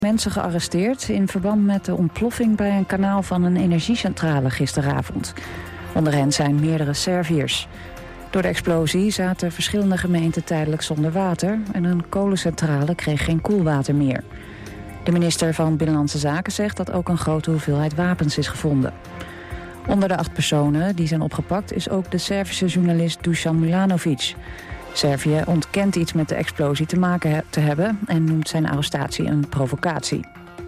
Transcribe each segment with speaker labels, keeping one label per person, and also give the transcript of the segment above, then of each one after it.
Speaker 1: Mensen gearresteerd in verband met de ontploffing bij een kanaal van een energiecentrale gisteravond. Onder hen zijn meerdere Serviërs. Door de explosie zaten verschillende gemeenten tijdelijk zonder water en een kolencentrale kreeg geen koelwater meer. De minister van Binnenlandse Zaken zegt dat ook een grote hoeveelheid wapens is gevonden. Onder de 8 personen die zijn opgepakt is ook de Servische journalist Dusan Milanovic. Servië ontkent iets met de explosie te maken te hebben en noemt zijn arrestatie een provocatie.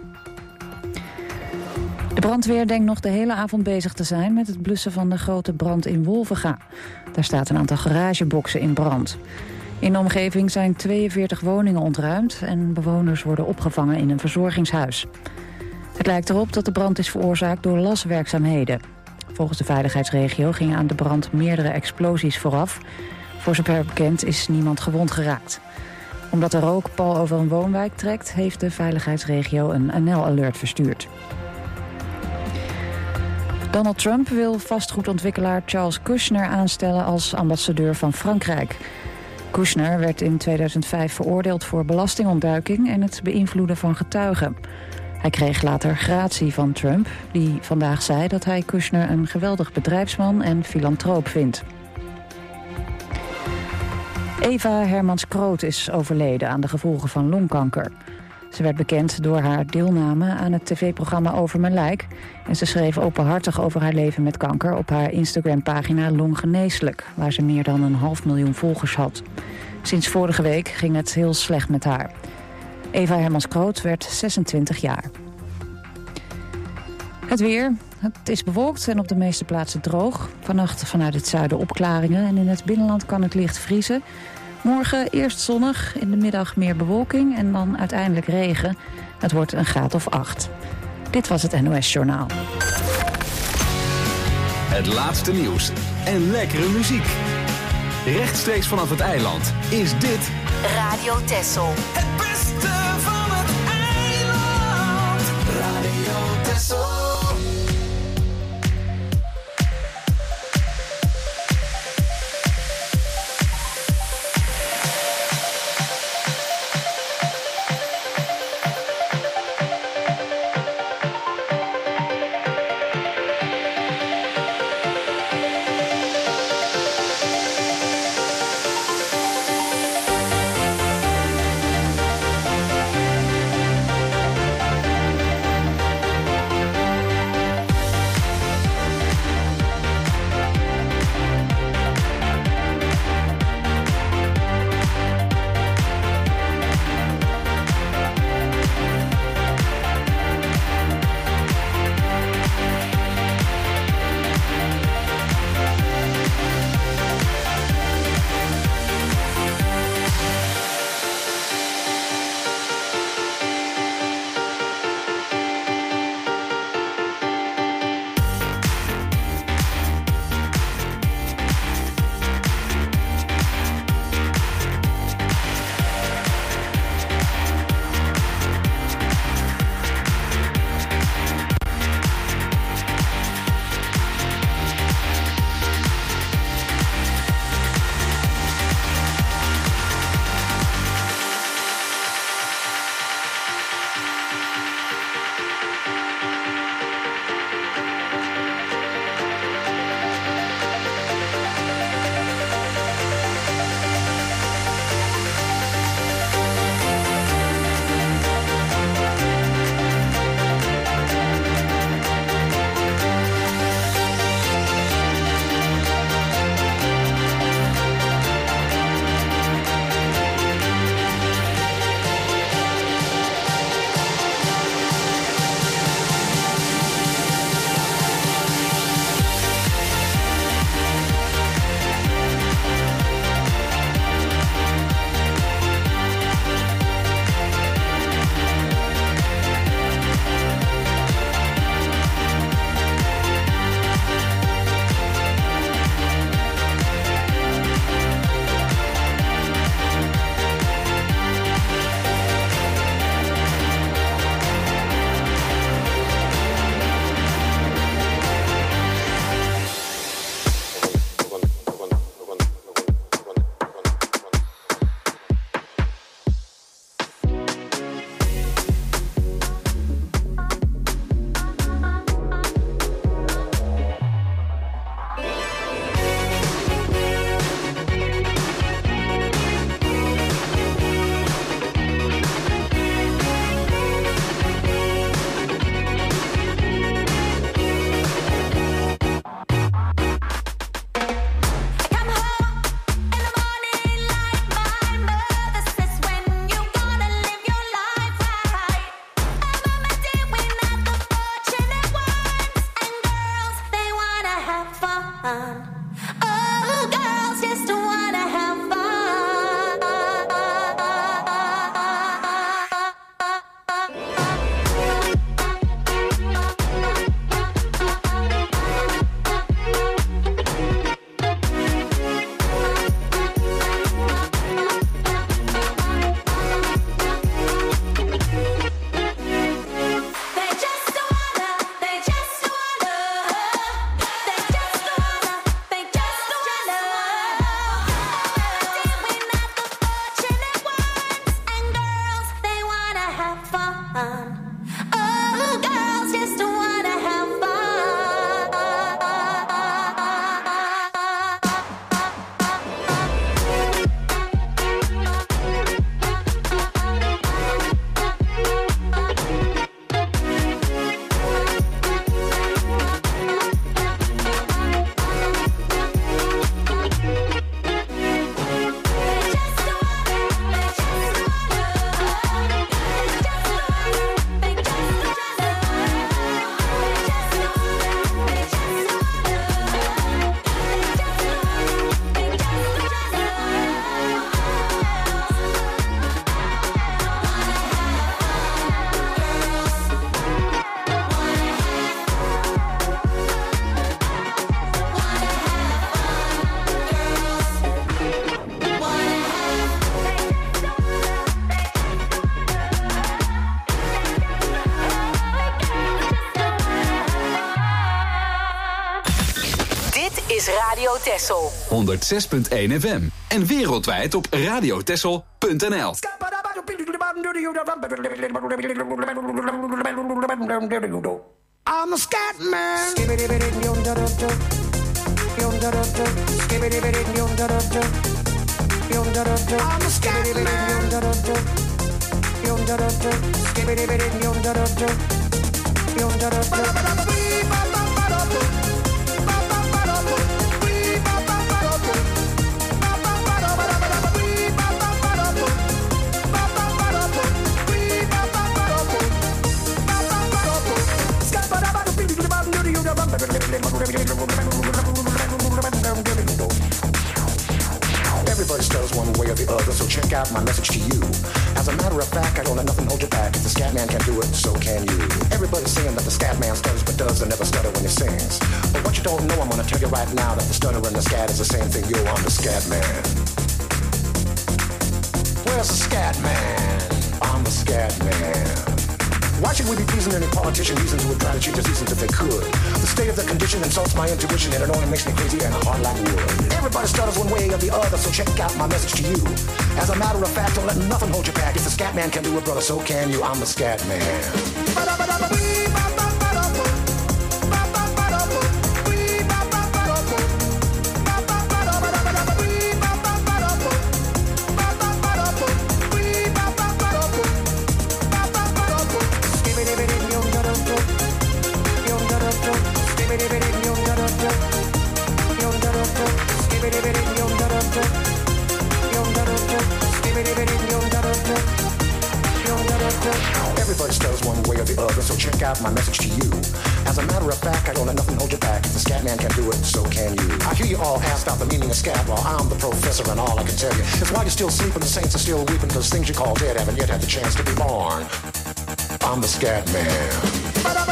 Speaker 1: De brandweer denkt nog de hele avond bezig te zijn met het blussen van de grote brand in Wolvenga. Daar staat een aantal garageboxen in brand. In de omgeving zijn 42 woningen ontruimd en bewoners worden opgevangen in een verzorgingshuis. Het lijkt erop dat de brand is veroorzaakt door laswerkzaamheden. Volgens de veiligheidsregio gingen aan de brand meerdere explosies vooraf. Voor zover bekend is niemand gewond geraakt. Omdat de rook pal over een woonwijk trekt, heeft de veiligheidsregio een NL-alert verstuurd. Donald Trump wil vastgoedontwikkelaar Charles Kushner aanstellen als ambassadeur van Frankrijk. Kushner werd in 2005 veroordeeld voor belastingontduiking en het beïnvloeden van getuigen. Hij kreeg later gratie van Trump, die vandaag zei dat hij Kushner een geweldig bedrijfsman en filantroop vindt. Eva Hermans-Kroot is overleden aan de gevolgen van longkanker. Ze werd bekend door haar deelname aan het tv-programma Over Mijn Lijk. En ze schreef openhartig over haar leven met kanker op haar Instagram-pagina Longgeneeslijk, waar ze meer dan 500.000 volgers had. Sinds vorige week ging het heel slecht met haar. Eva Hermans-Kroot werd 26 jaar. Het weer. Het is bewolkt en op de meeste plaatsen droog. Vannacht vanuit het zuiden opklaringen en in het binnenland kan het licht vriezen. Morgen eerst zonnig, in de middag meer bewolking en dan uiteindelijk regen. Het wordt een graad of 8. Dit was het NOS Journaal.
Speaker 2: Het laatste nieuws en lekkere muziek. Rechtstreeks vanaf het eiland is dit
Speaker 3: Radio Texel.
Speaker 4: Het beste van het eiland. Radio Texel.
Speaker 3: Oh, girls just wanna have fun.
Speaker 2: Texel 106.1 FM en wereldwijd op radiotexel.nl.
Speaker 5: I'm a scat man. I'm a scat Everybody stutters one way or the other, so check out my message to you. As a matter of fact, I don't let nothing hold you back. If the scat man can do it, so can you. Everybody's saying that the scat man stutters but does and never stutter when he sings. But what you don't know, I'm gonna tell you right now that the stutter and the scat is the same thing. Yo, I'm the scat man. Where's the scat man? I'm the scat man. Why should we be pleasing any politician reasons who would try to cheat their seasons if they could? The state of their condition insults my intuition and it only makes me crazy and hard like wood. Everybody stutters one way or the other, so check out my message to you. As a matter of fact, don't let nothing hold you back. If the scat man can do it, brother, so can you. I'm the scat man. Everybody stutters one way or the other, so check out my message to you. As a matter of fact, I don't let nothing hold you back. If the scat man can do it, so can you. I hear you all ask about the meaning of scat. Well, I'm the professor and all I can tell you is why you're still sleeping, the saints are still weeping, because things you call dead haven't yet had the chance to be born. I'm the scat man.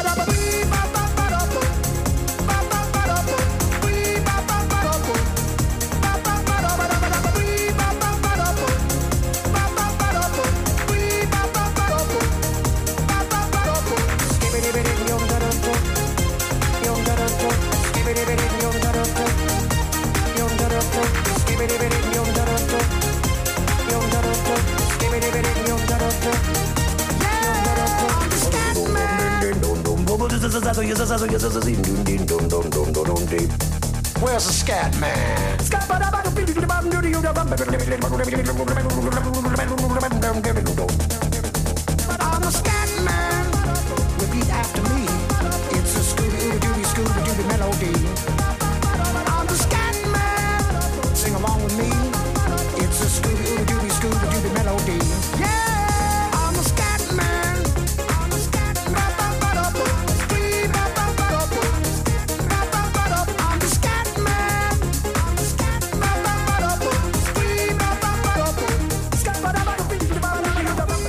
Speaker 5: Where's the scat man? I'm a scat man. Repeat after me. It's a Scooby-Dooby melody. I'm the scat man. Sing along with me. It's a Scooby-Dooby melody. Yeah, I'm a scat man. I'm a scat man. I'm the scat man. I'm the scat man.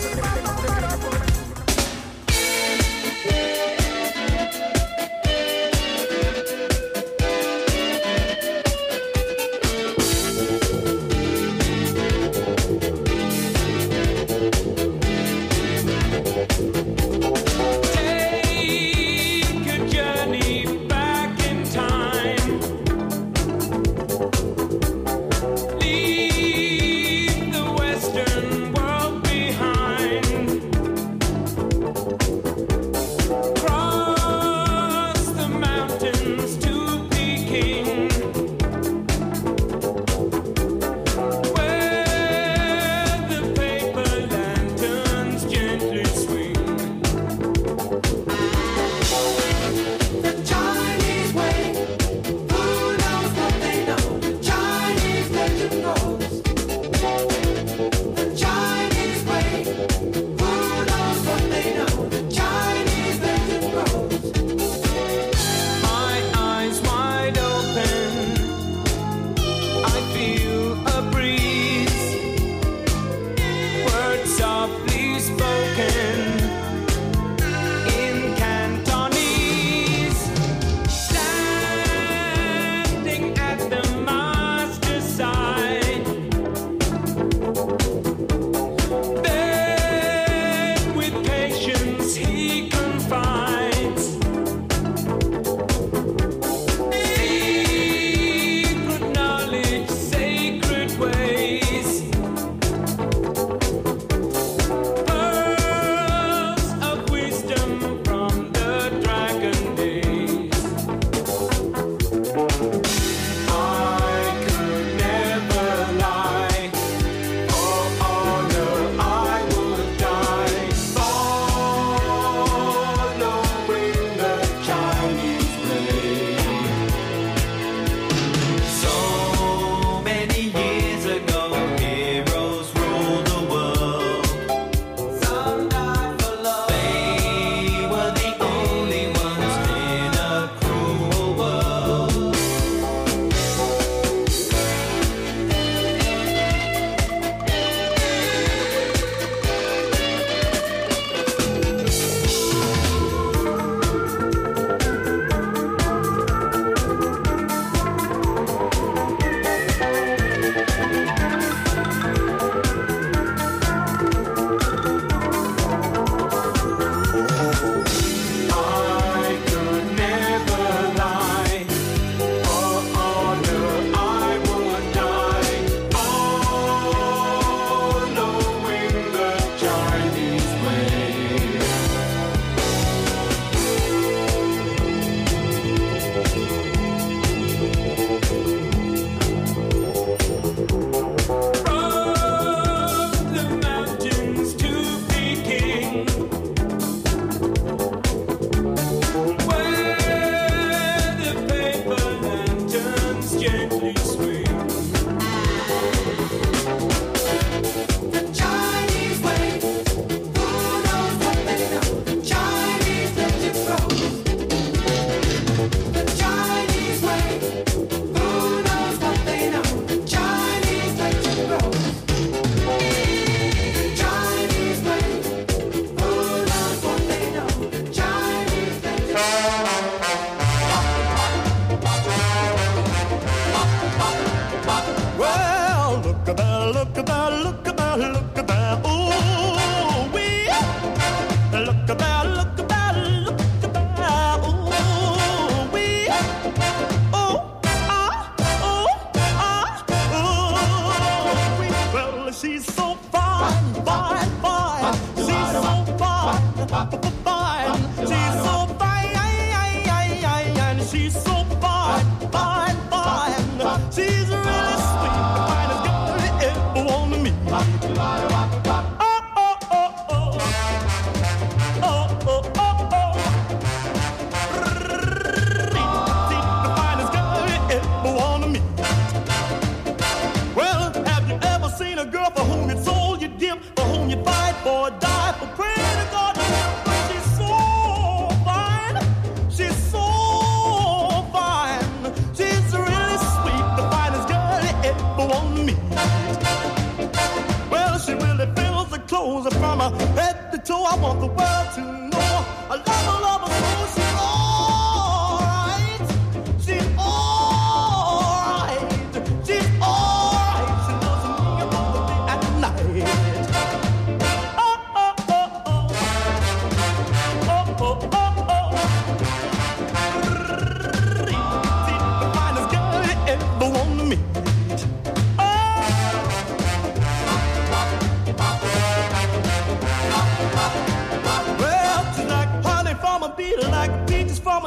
Speaker 6: From her head to toe, I want the world to know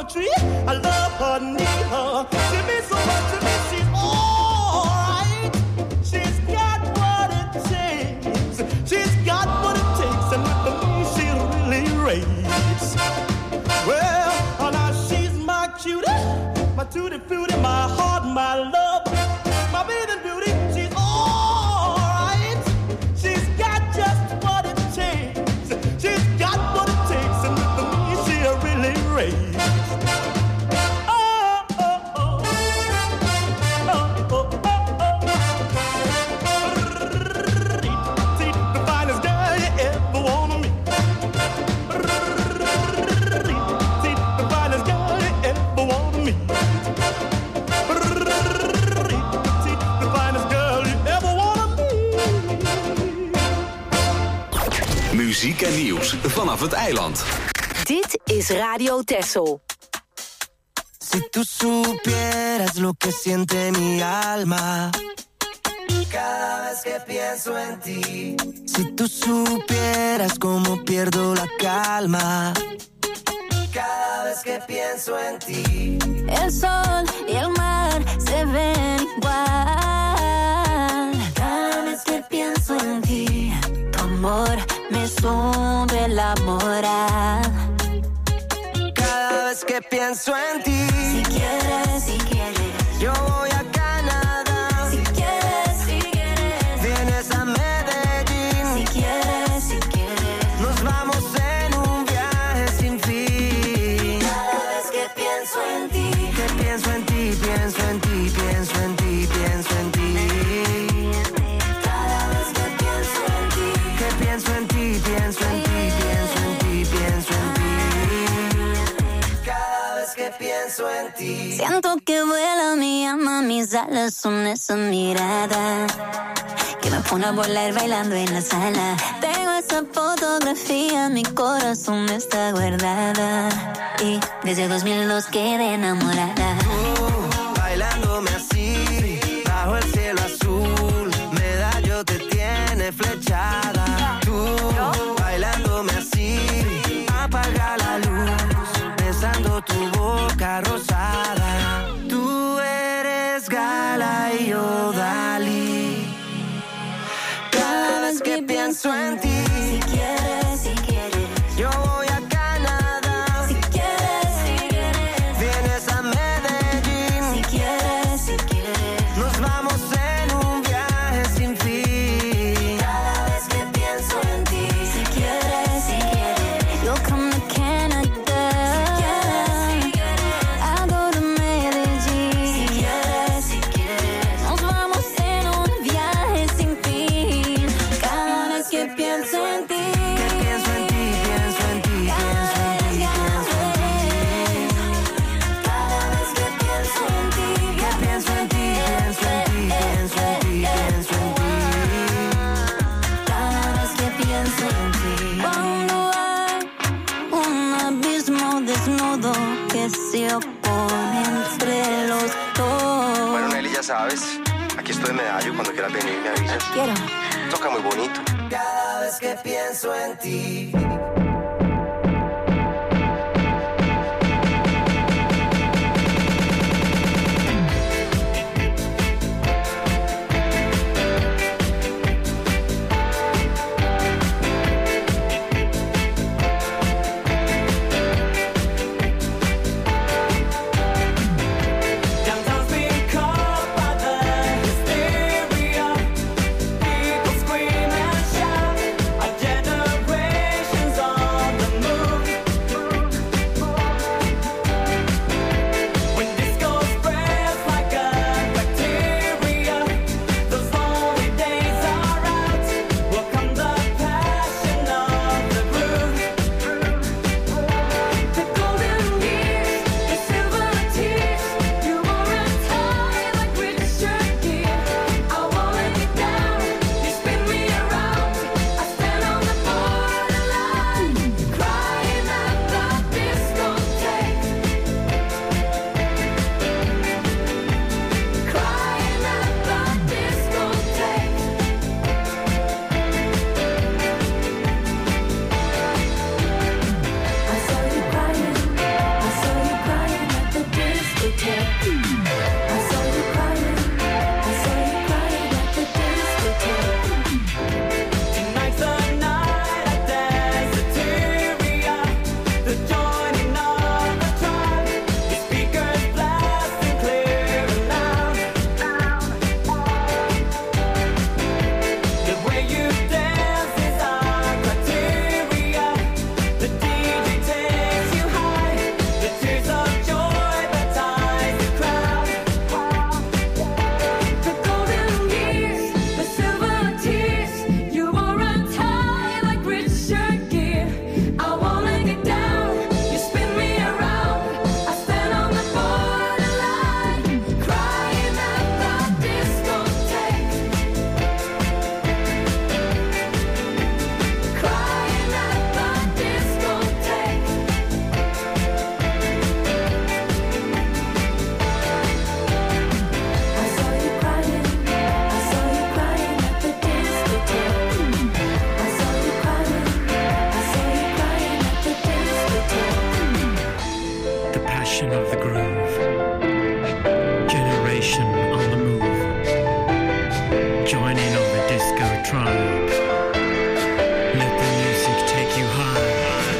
Speaker 6: poetry. I love her, need her. She means so much to me. She's alright. She's got what it takes. She's got what it takes, and with me she really raves. Well, now she's my cutie, my tutti frutti, my heart, my love, my bathing beauty. She's alright. She's got just what it takes. She's got what it takes, and with me she really raves.
Speaker 2: Muziek en nieuws vanaf het eiland.
Speaker 7: Dit is Radio Texel.
Speaker 8: Si tú supieras lo que siente mi alma cada vez que pienso en ti. Si tú supieras cómo pierdo la calma cada vez que pienso en ti.
Speaker 3: El sol y el mar se ven igual. Cada vez que pienso en ti, tu amor me sube la moral.
Speaker 8: Cada vez que pienso en ti,
Speaker 3: si quieres,
Speaker 8: yo voy a Canadá.
Speaker 3: Si quieres,
Speaker 8: vienes a Medellín.
Speaker 3: Si quieres,
Speaker 8: nos vamos en un viaje sin fin.
Speaker 3: cada vez que pienso en ti,
Speaker 8: que pienso en ti, pienso en ti, pienso en ti, pienso en ti.
Speaker 3: cada vez que pienso en ti,
Speaker 8: Que pienso en ti, pienso en ti, pienso en ti, pienso en ti. Cada vez que pienso en ti.
Speaker 3: siento que vuela mi alma, mis alas son esa mirada que me pone a volar bailando en la sala. Tengo esa fotografía, mi corazón está guardada y desde 2002 quedé enamorada.
Speaker 8: Bailándome así, bajo el cielo azul, medallo te tiene flechada. Tú, bailándome así, apaga la luz, besando tu boca rosada. Tú eres Gala y yo Dalí. Cada vez que pienso en ti,
Speaker 3: Si quieres,
Speaker 8: yo voy a Canadá.
Speaker 3: si quieres,
Speaker 8: Vienes a Medellín.
Speaker 3: si quieres,
Speaker 8: Nos vamos en un viaje sin fin.
Speaker 3: cada vez que pienso en ti, si quieres, you'll come to Canada. I go to Medellín. Si quieres, nos vamos en un viaje sin fin. Cada vez que pienso en ti,
Speaker 8: Que pienso en ti, pienso en ti, pienso en ti, pienso en ti.
Speaker 3: cada vez que pienso en ti,
Speaker 8: Que pienso en ti, pienso en ti, pienso en ti, pienso en ti.
Speaker 3: cada vez que pienso en ti. Cuando hay un abismo desnudo que se opone entre los dos.
Speaker 9: Bueno, Nelly, ya sabes, aquí estoy en Medallo, cuando quieras venir me avisas.
Speaker 3: Quiero.
Speaker 9: Toca muy bonito.
Speaker 8: Cada vez que pienso en ti.
Speaker 4: Downtown's being caught by the hysteria. People scream and shout. Our generation's
Speaker 10: Nation of the groove. Generation on the move. Join in on the disco tribe. Let the music take you high.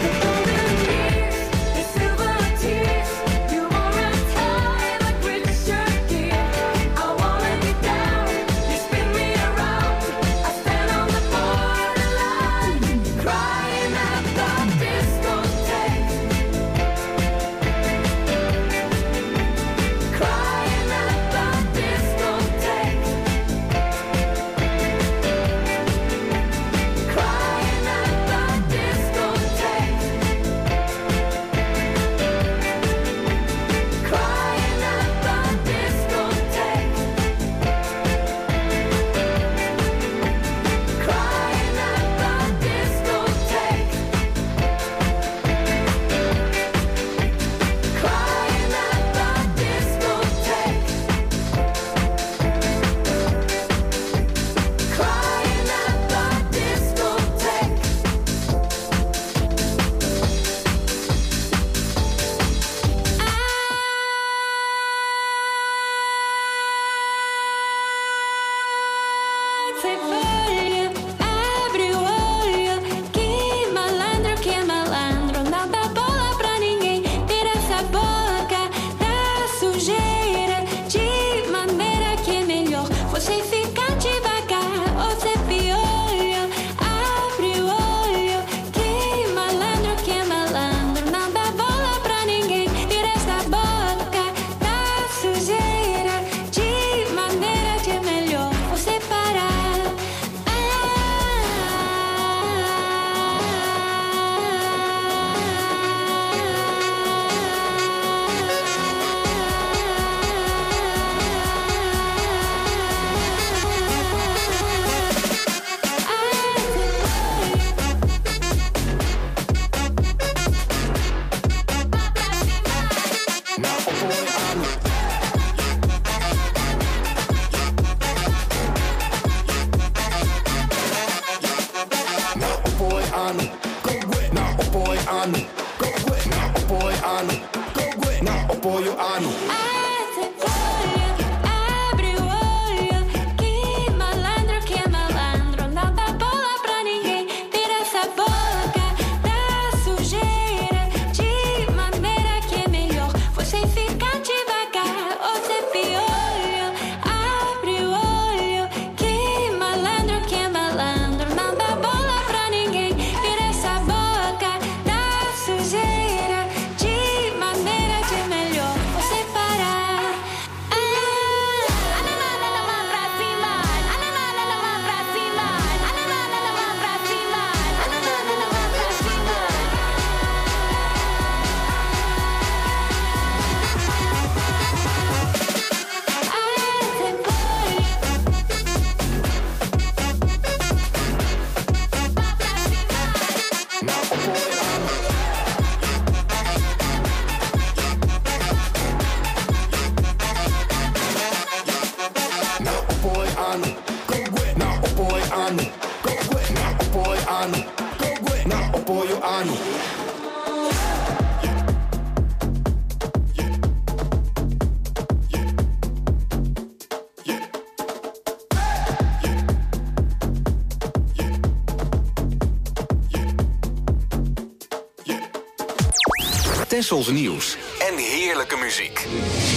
Speaker 2: Tessels nieuws en heerlijke muziek.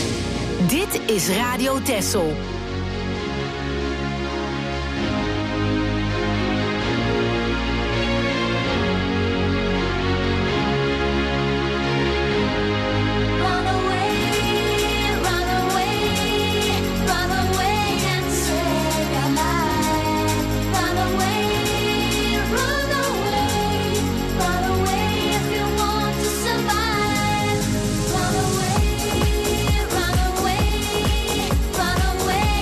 Speaker 7: Dit is Radio Tessel.
Speaker 3: Run away.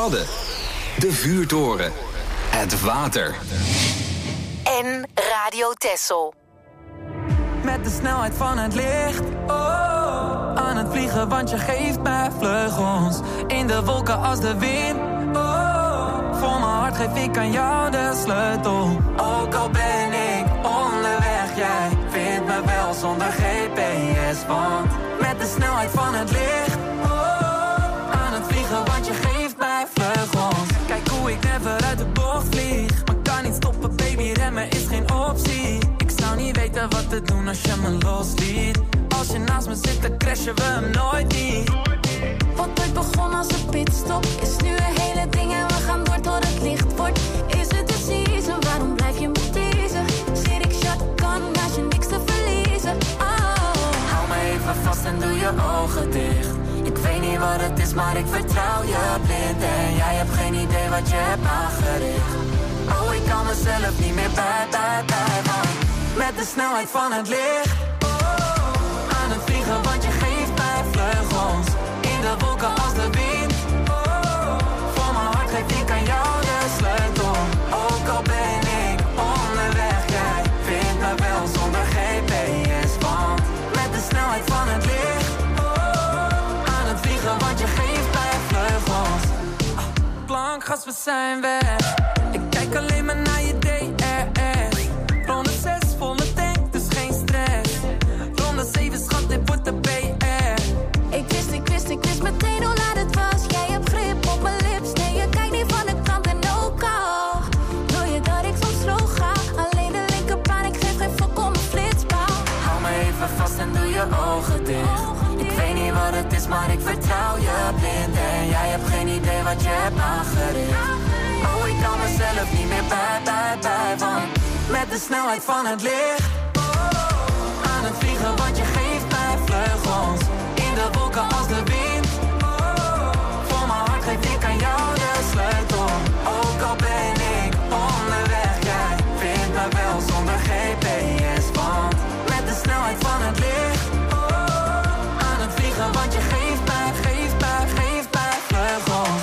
Speaker 2: Wadden. De vuurtoren. Het water.
Speaker 7: En Radio Texel.
Speaker 8: Met de snelheid van het licht, oh, aan het vliegen, want je geeft mij vleugels. In de wolken als de wind, oh, voor mijn hart geef ik aan jou de sleutel. Ook al ben ik onderweg, jij vindt me wel zonder GPS. Want met de snelheid van het licht, oh, aan het vliegen, want je geeft mij vleugels. Kijk hoe ik never uit de bocht vlieg, maar kan niet stoppen baby, remmen is geen optie. Ik zou niet weten wat te doen als je me losliet. Als je naast me zit, dan crashen we hem nooit niet.
Speaker 11: Wat ooit begon als een pitstop is nu een hele ding en we gaan door tot het licht wordt. Is het de season, waarom blijf je me teasen? Zit ik shotgun, naast je niks te verliezen. Oh.
Speaker 8: Hou me even vast en doe je ogen dicht. Ik weet niet wat het is, maar ik vertrouw je blind. En jij hebt geen idee wat je hebt aangericht. Oh, ik kan mezelf niet meer bij. Met de snelheid van het licht, oh, aan het vliegen, want je geeft mij vleugels. In de wolken als de wind, oh, voor mijn hart geef ik aan jou de sleutel. Ook al ben ik onderweg, jij vindt me wel zonder GPS. Want met de snelheid van het licht, oh, aan het vliegen, want je geeft mij vleugels. Plankgas, we zijn weg. Ik kijk alleen maar naar je DRS. Ronde 6, volle tank, dus geen stress. Ronde 7, schat, dit wordt de BR.
Speaker 11: Ik wist meteen hoe laat het was. Jij hebt grip op mijn lips. Nee, je kijkt niet van de kant en ook al. Wil je dat ik soms slow ga? Alleen de linkerbaan, ik geef geen fuck om een flitspaal.
Speaker 8: Hou me even vast en doe je ogen dicht. Ik weet niet wat het is, maar ik vertrouw je blind. En jij hebt geen idee wat je hebt aangericht. Oh, ik kan mezelf niet meer bij. Want met de snelheid van het licht, oh, aan het vliegen, want je geeft mij vleugels. In de wolken als de wind, oh, voor mijn hart geef ik aan jou de sleutel. Ook al ben ik onderweg, jij vindt me wel zonder GPS. Want met de snelheid van het licht, oh, aan het vliegen, want je geeft mij vleugels.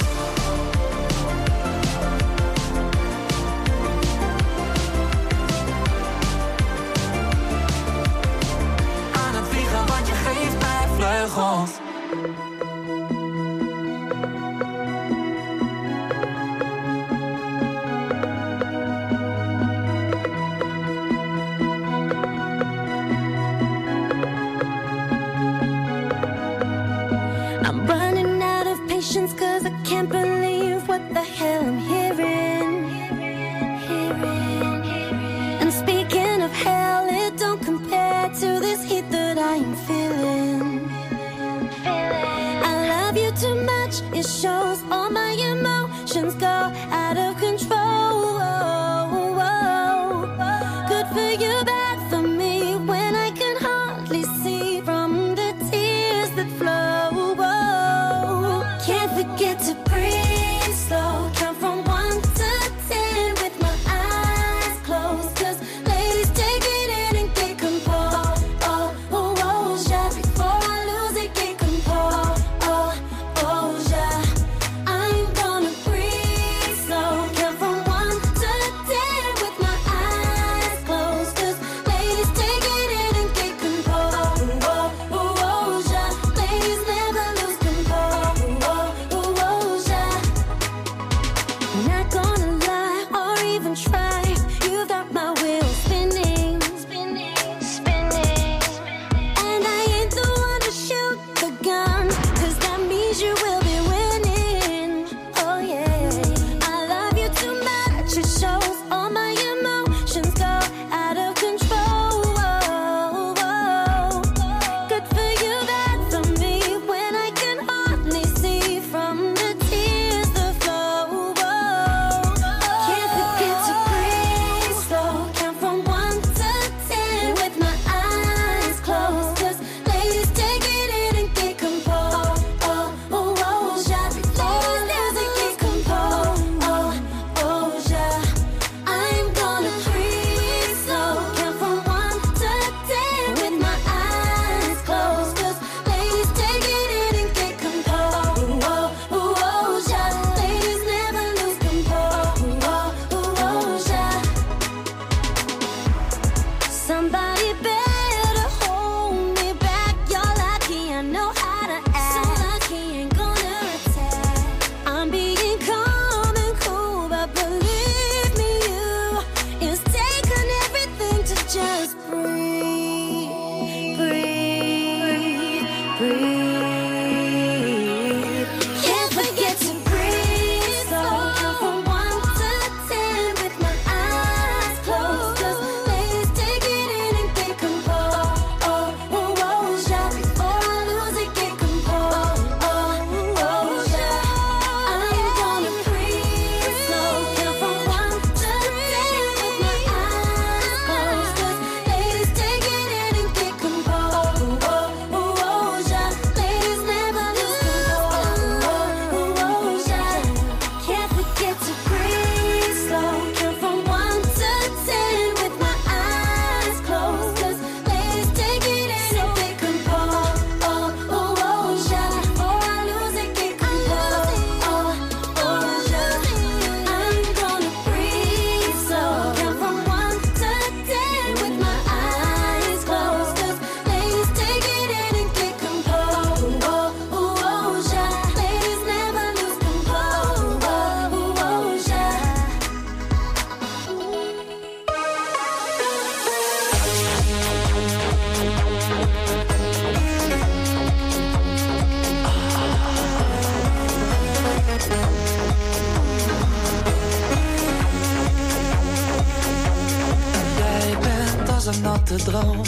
Speaker 8: natte droom,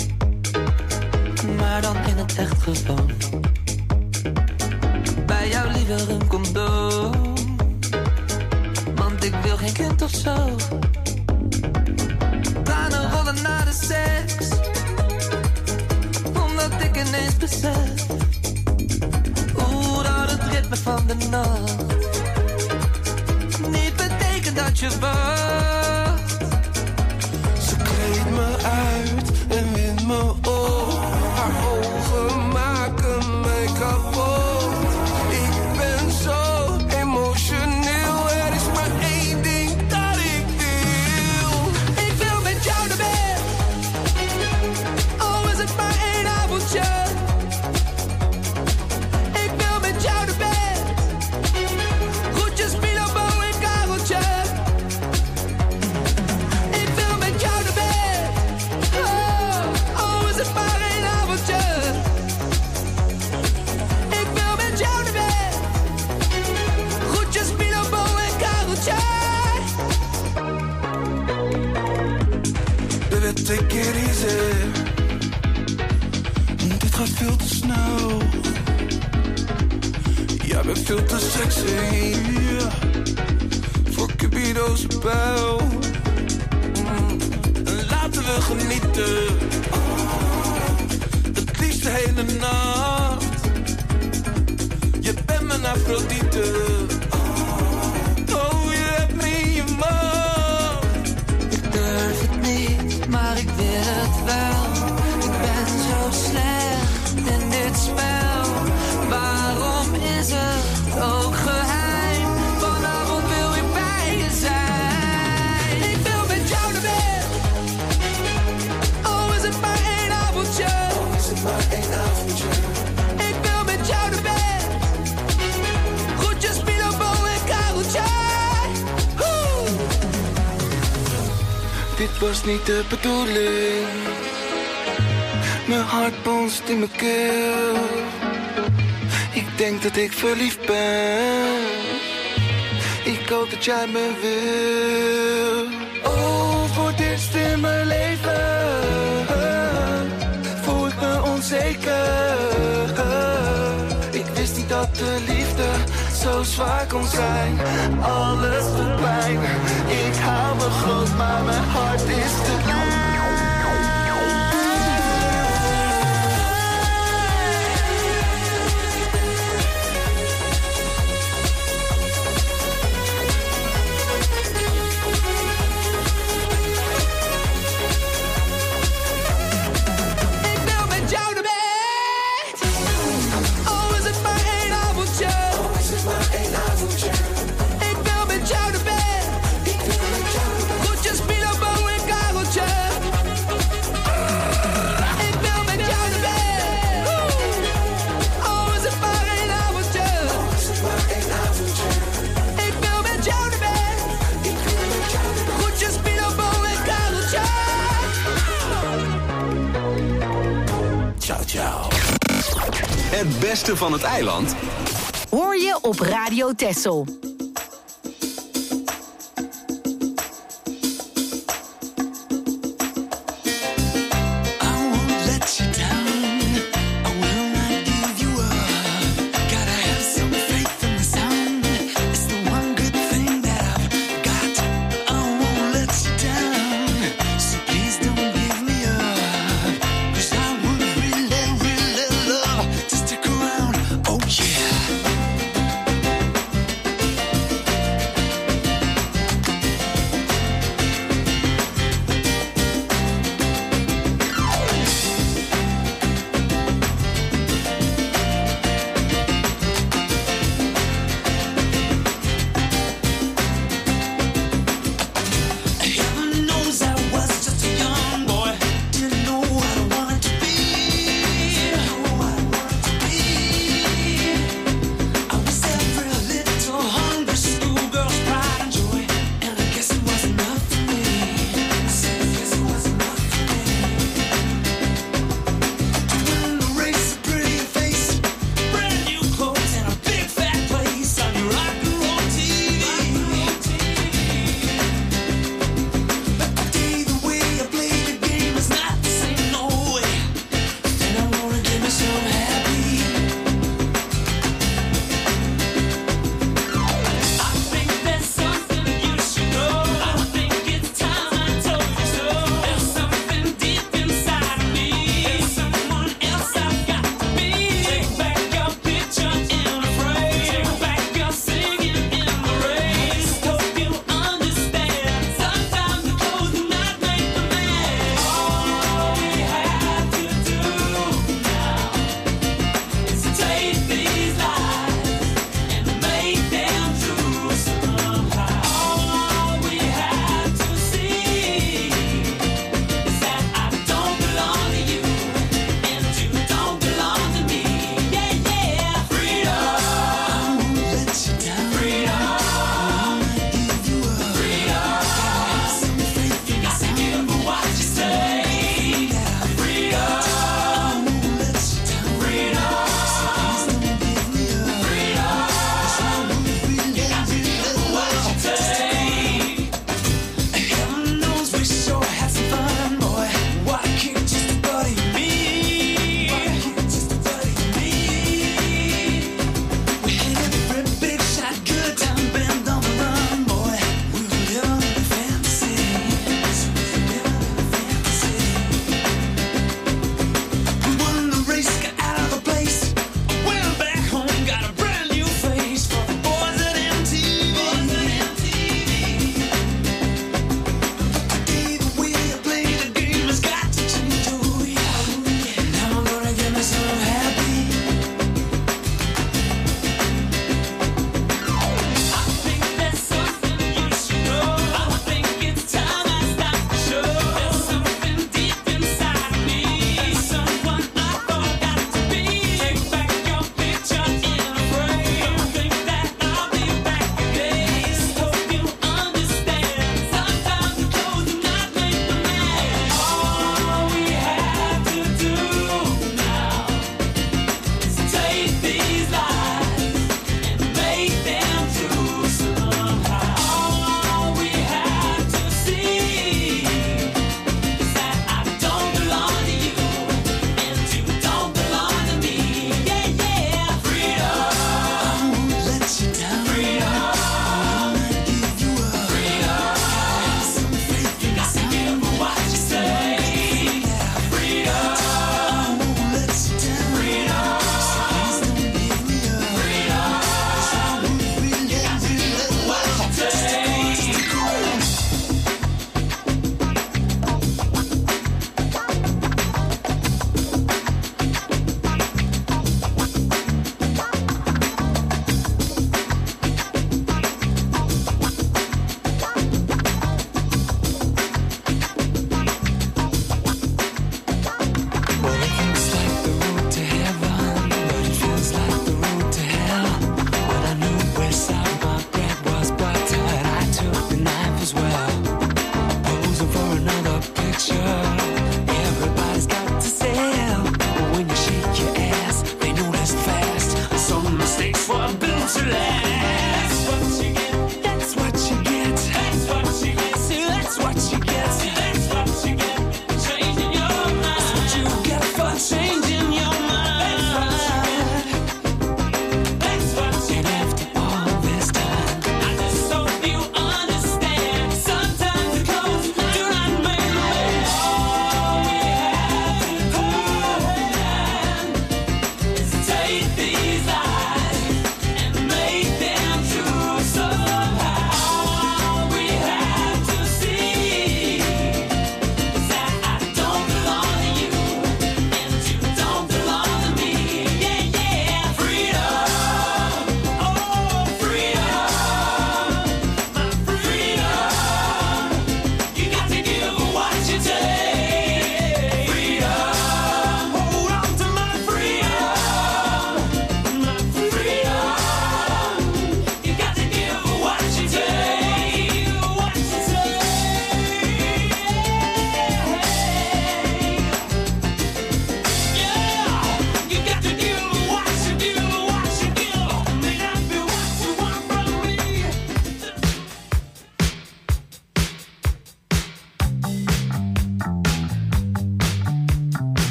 Speaker 8: maar dan in het echt gewoon. Bij jou liever een condoom, want ik wil geen kind of zo. Tranen rollen naar de seks, omdat ik ineens besef hoe dat het ritme van de nacht niet betekent dat je wacht.
Speaker 12: Ze kleedt me uit en wint me op. Haar ogen maken mij kapot. Ik ben zo emotioneel. Er is maar één ding dat ik wil.
Speaker 6: Ik wil met jou naar bed, al is het maar één avondje. Ik wil met jou naar bed, groetjes Pilobo en Kareltje. Ik wil met jou naar bed, oh, al is het maar één avondje. Ik wil met jou naar bed, groetjes Pilobo en Kareltje.
Speaker 12: Baby, take it easy. Dit gaat veel te snel. Jij bent veel te sexy, voor Cupido's pijl. En laten we genieten, het liefst de hele nacht. Je bent mijn Afrodite, oh je hebt me in je macht.
Speaker 8: Ik durf het niet, maar ik wil het wel. Ik ben zo slecht in dit spel. Waarom is het ook geheim? Vanavond wil ik bij je zijn.
Speaker 6: Ik wil met jou naar bed, al is het maar één avondje. Ik wil met jou naar bed, groetjes Pilobo en Kareltje.
Speaker 12: Dit was niet de bedoeling. Mijn hart bonst in mijn keel. Ik denk dat ik verliefd ben. Ik hoop dat jij me wil. Oh, voor het eerst in mijn leven voel ik me onzeker. Ik wist niet dat de liefde zo zwaar kon zijn. Alles doet pijn. Ik hou me groot, maar mijn hart is te klein.
Speaker 6: Ik wil met jou naar bed, al is het maar één avondje. Ik wil met jou naar bed, groetjes Pilobo en Kareltje. Ik wil met jou naar bed, al is het maar één avondje. Ik wil met jou naar bed, groetjes Pilobo en Kareltje.
Speaker 2: Ciao, ciao. Het beste van het eiland
Speaker 7: Hoor je op Radio Texel.
Speaker 8: Oh yeah.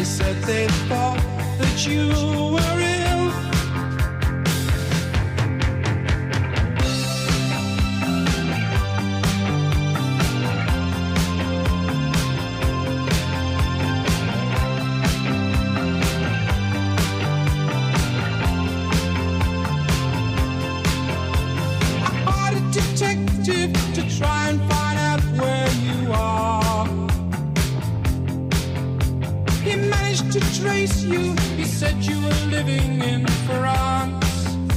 Speaker 13: They said they thought that you were ill. I hired a detective to try and find out where you are. He managed to trace you. He said you were living in France.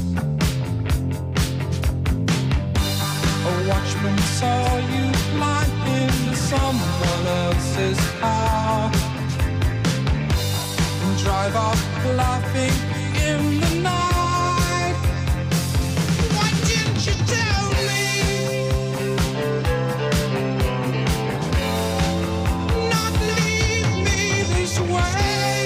Speaker 13: A watchman saw you flying into someone else's car and drive off laughing in the night. Why didn't you tell me? Not leave me this way.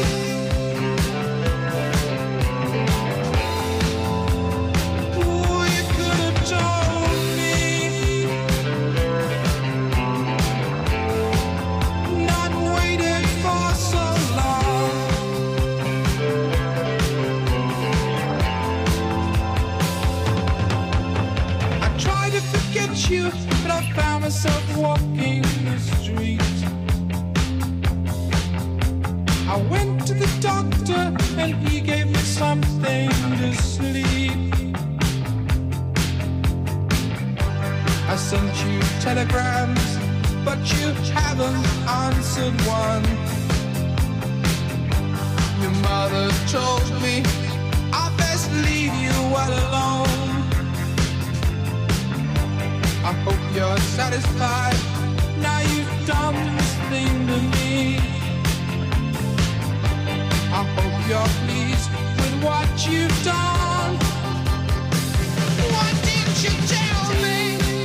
Speaker 13: Oh, you could have told me. Not waited for so long. I tried to forget you, but I found myself walking the street. I went to the doctor and he gave me something to sleep. I sent you telegrams, but you haven't answered one. Your mother told me I best leave you all alone. I hope you're satisfied. Now you've done this thing to me. I hope you're pleased with what you've done. Why didn't you tell me?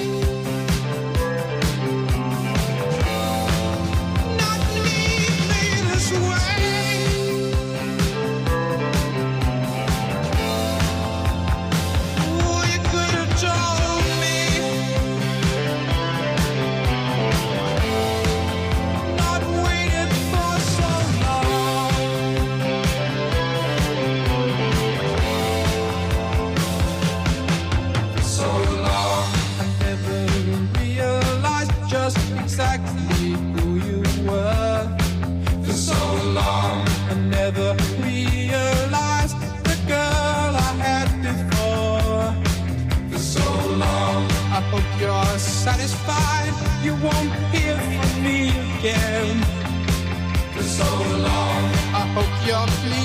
Speaker 13: Not leave me this way. Oh, you could have told me. Not waited for so long. So long, I never realized just exactly who you were. For so long, I never realized the girl I had before. For so long, I hope you're satisfied. You won't hear from me again. For so long, I hope you're pleased